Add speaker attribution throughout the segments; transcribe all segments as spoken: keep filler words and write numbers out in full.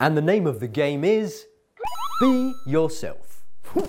Speaker 1: And the name of the game is Be Yourself.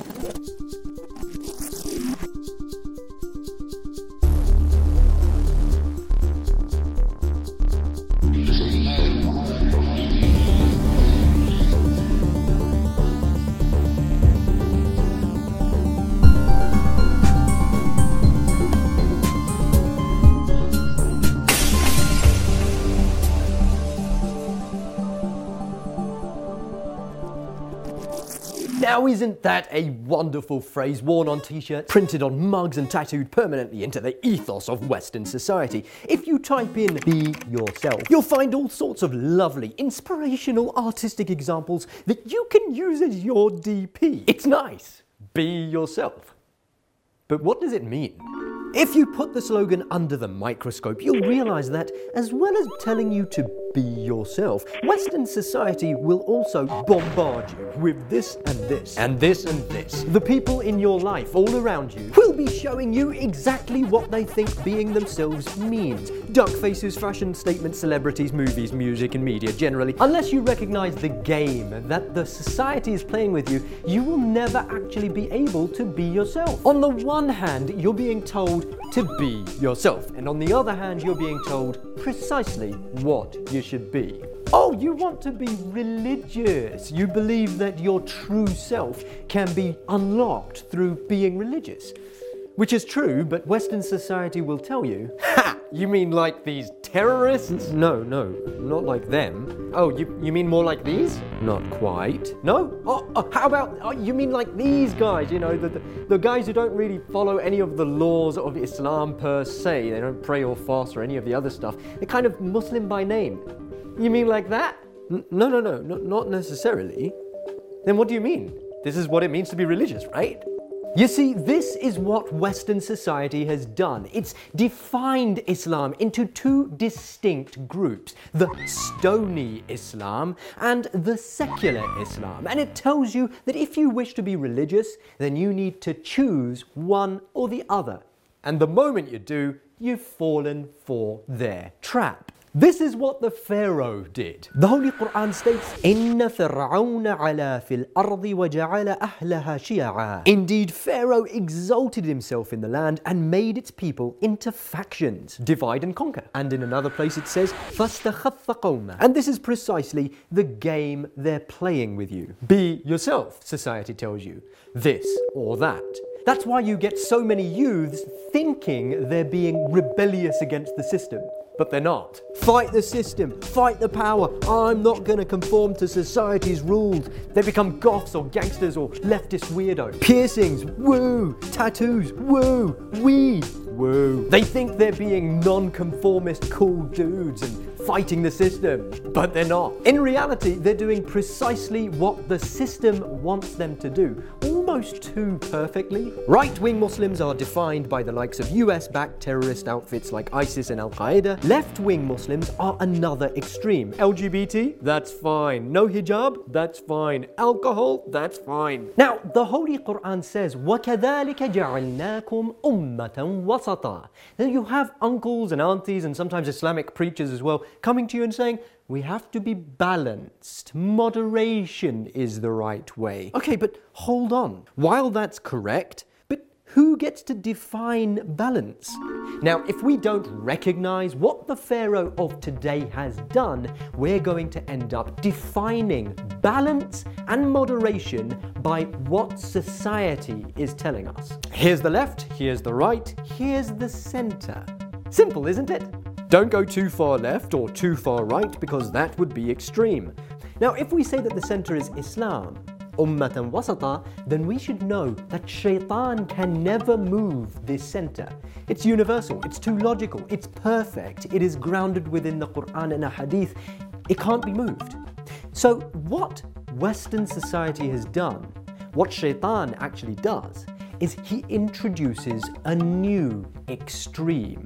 Speaker 1: Now isn't that a wonderful phrase worn on t-shirts, printed on mugs and tattooed permanently into the ethos of Western society? If you type in Be Yourself, you'll find all sorts of lovely, inspirational, artistic examples that you can use as your D P. It's nice. Be yourself. But what does it mean? If you put the slogan under the microscope, you'll realize that, as well as telling you to be yourself, Western society will also bombard you with this and this, and this and this. The people in your life, all around you, will be showing you exactly what they think being themselves means. Duck faces, fashion statements, celebrities, movies, music, and media generally. Unless you recognize the game that the society is playing with you, you will never actually be able to be yourself. On the one hand, you're being told to be yourself, and on the other hand, you're being told precisely what you should be. Oh, you want to be religious. You believe that your true self can be unlocked through being religious. Which is true, but Western society will tell you, ha! You mean like these terrorists? No, no, not like them. Oh, you, you mean more like these? Not quite. No? Oh, oh how about, oh, you mean like these guys, you know, the, the, the guys who don't really follow any of the laws of Islam per se. They don't pray or fast or any of the other stuff. They're kind of Muslim by name. You mean like that? N- no, no, no, no, not necessarily. Then what do you mean? This is what it means to be religious, right? You see, this is what Western society has done. It's defined Islam into two distinct groups, the Stony Islam and the secular Islam. And it tells you that if you wish to be religious, then you need to choose one or the other. And the moment you do, you've fallen for their trap. This is what the Pharaoh did. The Holy Quran states, إِنَّ فِرْعَوْنَ عَلَى فِي الْأَرْضِ وَجَعَلَ أَهْلَهَا شِيَعًا. Indeed, Pharaoh exalted himself in the land and made its people into factions. Divide and conquer. And in another place it says, فَاسْتَخَفَّ قَوْمًا. And this is precisely the game they're playing with you. Be yourself, society tells you. This or that. That's why you get so many youths thinking they're being rebellious against the system. But they're not. Fight the system, fight the power. I'm not going to conform to society's rules. They become goths or gangsters or leftist weirdos. Piercings, woo. Tattoos, woo. Weed, woo. They think they're being non-conformist cool dudes and fighting the system, but they're not. In reality, they're doing precisely what the system wants them to do, almost too perfectly. Right-wing Muslims are defined by the likes of U S-backed terrorist outfits like ISIS and Al-Qaeda. Left-wing Muslims are another extreme. L G B T? That's fine. No hijab? That's fine. Alcohol? That's fine. Now, the Holy Quran says, وَكَذَلِكَ جَعَلْنَاكُمْ أُمَّةً وَسَطًا. Then you have uncles and aunties and sometimes Islamic preachers as well coming to you and saying, we have to be balanced. Moderation is the right way. Okay, but hold on. While that's correct, but who gets to define balance? Now, if we don't recognize what the Pharaoh of today has done, we're going to end up defining balance and moderation by what society is telling us. Here's the left, here's the right, here's the center. Simple, isn't it? Don't go too far left or too far right because that would be extreme. Now, if we say that the center is Islam, ummatan wasata, then we should know that shaitan can never move this center. It's universal, it's too logical, it's perfect, it is grounded within the Quran and a hadith. It can't be moved. So what Western society has done, what shaitan actually does, is he introduces a new extreme.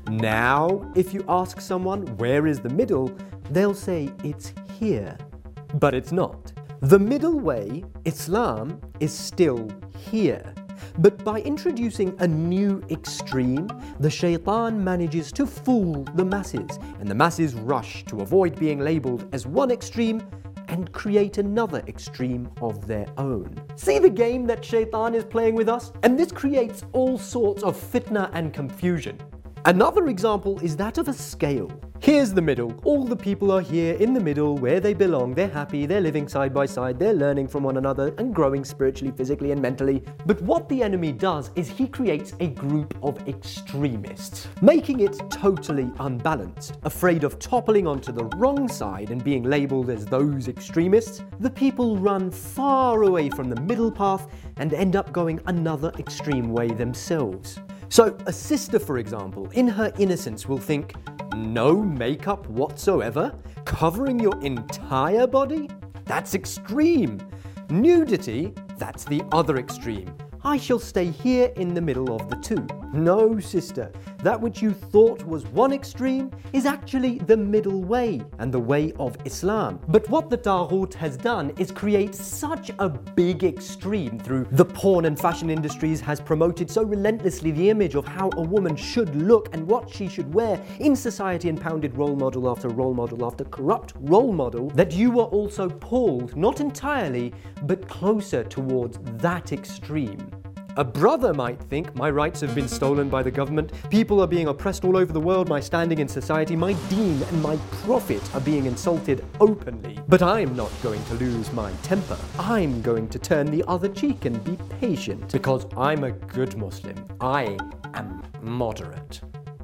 Speaker 1: Now, if you ask someone where is the middle, they'll say it's here. But it's not. The middle way, Islam, is still here. But by introducing a new extreme, the shaitan manages to fool the masses, and the masses rush to avoid being labeled as one extreme and and create another extreme of their own. See the game that Shaitan is playing with us? And this creates all sorts of fitna and confusion. Another example is that of a scale. Here's the middle. All the people are here in the middle where they belong. They're happy, they're living side by side, they're learning from one another and growing spiritually, physically, and mentally. But what the enemy does is he creates a group of extremists, making it totally unbalanced. Afraid of toppling onto the wrong side and being labeled as those extremists, the people run far away from the middle path and end up going another extreme way themselves. So a sister, for example, in her innocence will think, no makeup whatsoever? Covering your entire body? That's extreme. Nudity? That's the other extreme. I shall stay here in the middle of the two. No, sister, that which you thought was one extreme is actually the middle way and the way of Islam. But what the Taghut has done is create such a big extreme through the porn and fashion industries, has promoted so relentlessly the image of how a woman should look and what she should wear in society, and pounded role model after role model after corrupt role model, that you are also pulled, not entirely, but closer towards that extreme. A brother might think, my rights have been stolen by the government, people are being oppressed all over the world, my standing in society, my deen and my prophet are being insulted openly. But I'm not going to lose my temper. I'm going to turn the other cheek and be patient, because I'm a good Muslim. I am moderate.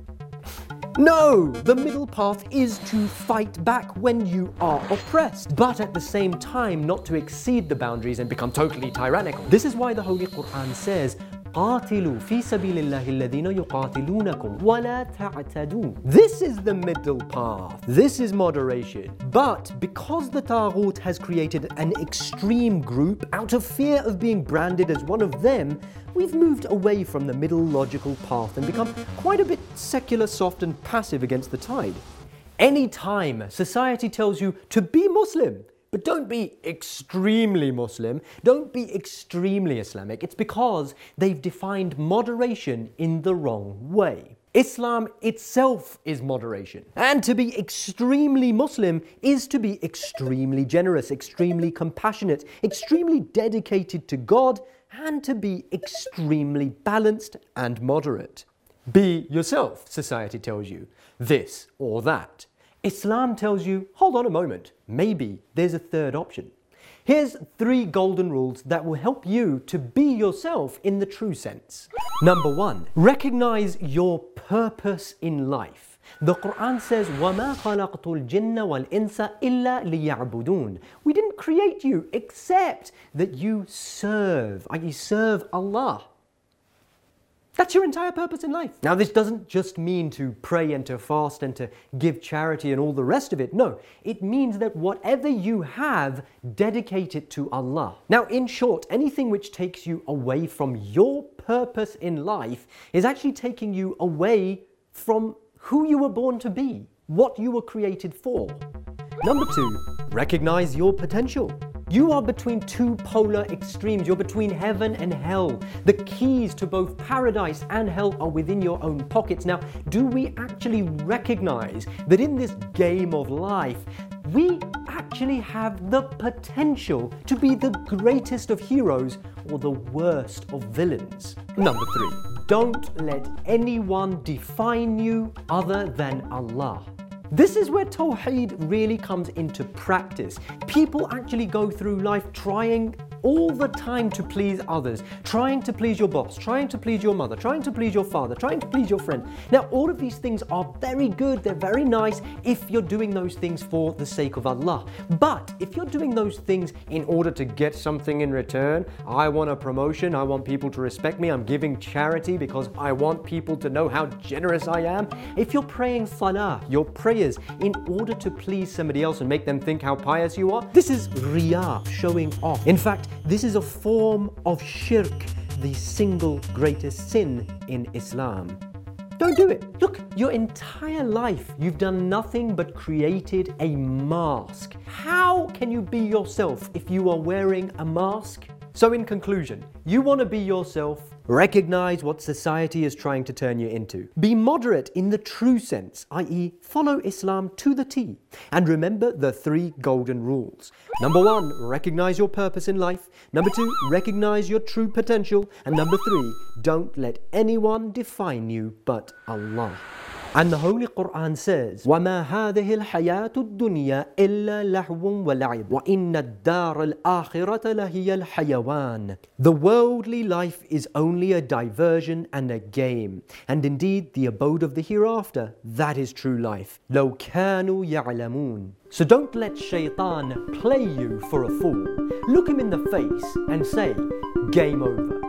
Speaker 1: No! The middle path is to fight back when you are oppressed, but at the same time not to exceed the boundaries and become totally tyrannical. This is why the Holy Quran says, قاتلوا في سبيل الله الذين يقاتلونكم ولا تعتدوا. This is the middle path. This is moderation. But because the Taghut has created an extreme group out of fear of being branded as one of them, we've moved away from the middle logical path and become quite a bit secular, soft, and passive against the tide. Anytime society tells you to be Muslim, but don't be extremely Muslim, don't be extremely Islamic, it's because they've defined moderation in the wrong way. Islam itself is moderation. And to be extremely Muslim is to be extremely generous, extremely compassionate, extremely dedicated to God, and to be extremely balanced and moderate. Be yourself, society tells you, this or that. Islam tells you, hold on a moment, maybe there's a third option. Here's three golden rules that will help you to be yourself in the true sense. Number one, recognize your purpose in life. The Quran says, وَمَا خَلَقْتُ الْجِنَّ وَالْإِنسَ إِلَّا لِيَعْبُدُونَ. We didn't create you except that you serve, you serve Allah. That's your entire purpose in life. Now, this doesn't just mean to pray and to fast and to give charity and all the rest of it. No, it means that whatever you have, dedicate it to Allah. Now, in short, anything which takes you away from your purpose in life is actually taking you away from who you were born to be, what you were created for. Number two, recognize your potential. You are between two polar extremes. You're between heaven and hell. The keys to both paradise and hell are within your own pockets. Now, do we actually recognize that in this game of life, we actually have the potential to be the greatest of heroes or the worst of villains? Number three, don't let anyone define you other than Allah. This is where Tawheed really comes into practice. People actually go through life trying all the time to please others, trying to please your boss, trying to please your mother, trying to please your father, trying to please your friend. Now, all of these things are very good, they're very nice if you're doing those things for the sake of Allah. But if you're doing those things in order to get something in return, I want a promotion, I want people to respect me, I'm giving charity because I want people to know how generous I am. If you're praying salah, your prayers, in order to please somebody else and make them think how pious you are, this is riyah, showing off. In fact, this is a form of shirk, the single greatest sin in Islam. Don't do it. Look, your entire life you've done nothing but created a mask. How can you be yourself if you are wearing a mask? So in conclusion, you want to be yourself, recognize what society is trying to turn you into. Be moderate in the true sense, that is follow Islam to the T. And remember the three golden rules. Number one, recognize your purpose in life. Number two, recognize your true potential. And number three, don't let anyone define you but Allah. And the Holy Quran says, وَمَا هَذِهِ الْحَيَاةُ الدُّنْيَا إِلَّا لَهْوٌ وَلَعِبٌ وَإِنَّ الدَّارَ الْآخِرَةَ لَهِيَ الْحَيَوَانِ. The worldly life is only a diversion and a game, and indeed the abode of the hereafter, that is true life. لَوْ كَانُوا يَعْلَمُونَ. So don't let shaitan play you for a fool. Look him in the face and say, game over.